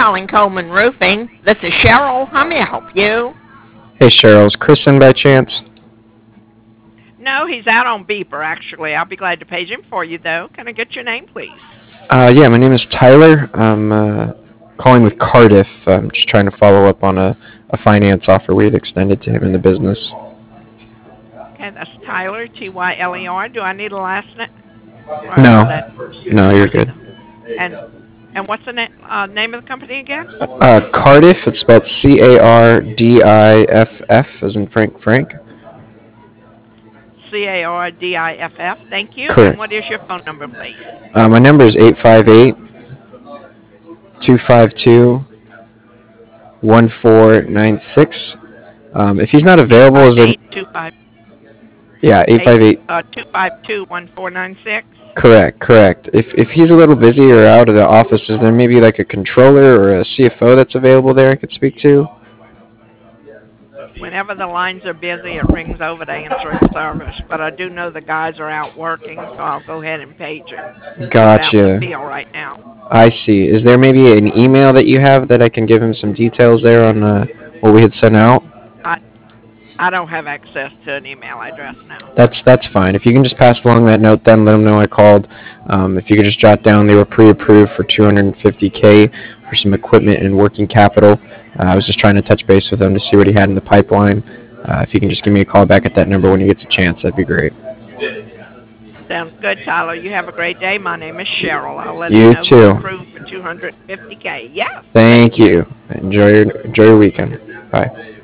calling Coleman Roofing. This is Cheryl. How may I help you? Hey Cheryl, is Chris in by chance? No, he's out on beeper, actually. I'll be glad to page him for you, though. Can I get your name, please? Yeah, my name is Tyler. I'm calling with Cardiff. I'm just trying to follow up on a finance offer we had extended to him in the business. Okay, that's Tyler, Tyler. Do I need a last name? No, no, you're good. And and what's the name of the company again? Cardiff, it's spelled Cardiff, as in Frank. Cardiff. Thank you. And Correct. what is your phone number, please? My number is 858-252-1496. If he's not available, is there... 858 Yeah, 858. 252 1496. Correct. If he's a little busy or out of the office, is there maybe like a controller or a CFO that's available there I could speak to? Whenever the lines are busy, it rings over to answering service. But I do know the guys are out working, so I'll go ahead and page it. Out in the Gotcha. field right now. I see. Is there maybe an email that you have that I can give him some details there on what we had sent out? I I don't have access to an email address now. That's fine. If you can just pass along that note, then let him know I called. If you could just jot down they were pre-approved for 250K for some equipment and working capital. I was just trying to touch base with him to see what he had in the pipeline. If you can just give me a call back at that number when he gets a chance, that'd be great. Sounds good, Tyler. You have a great day. My name is Cheryl. I'll let You you know too. we're approved for 250K. Yes. Thank you. Enjoy your weekend. Bye.